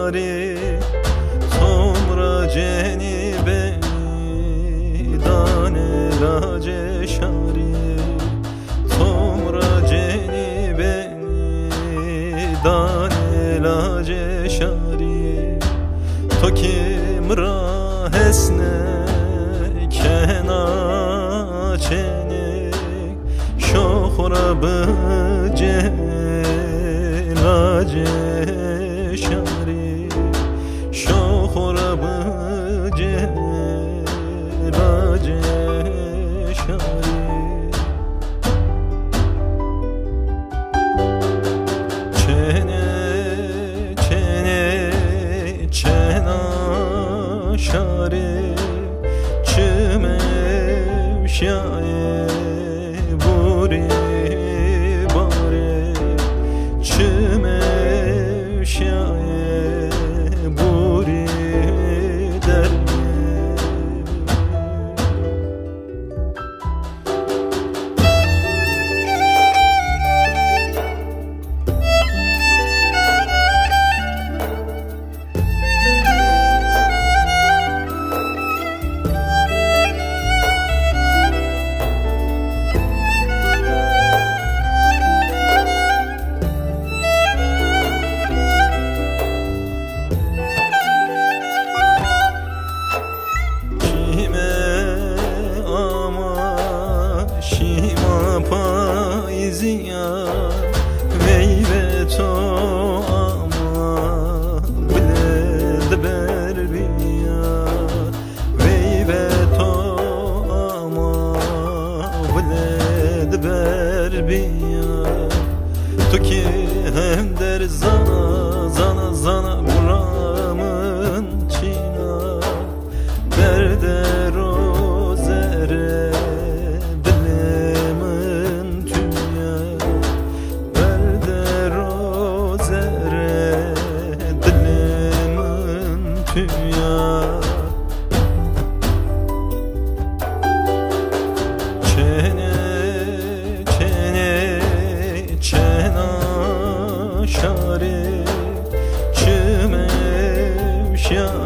شاری تومرا جنی بینی دانه لاج شاری تومرا جنی بینی دانه لاج شاری تو kim را حسنه کنا چنی شخورا بجه لاج شاری شخورا بجه لاج شاری شاری چمه شای بوری باره چمه شای بوری در وی به تو اما بلد بر بیا وی به تو اما بلد بر بیا تو که هم در زنا زنا زنا غلامın çina derde rozere dünya çena şari çime şari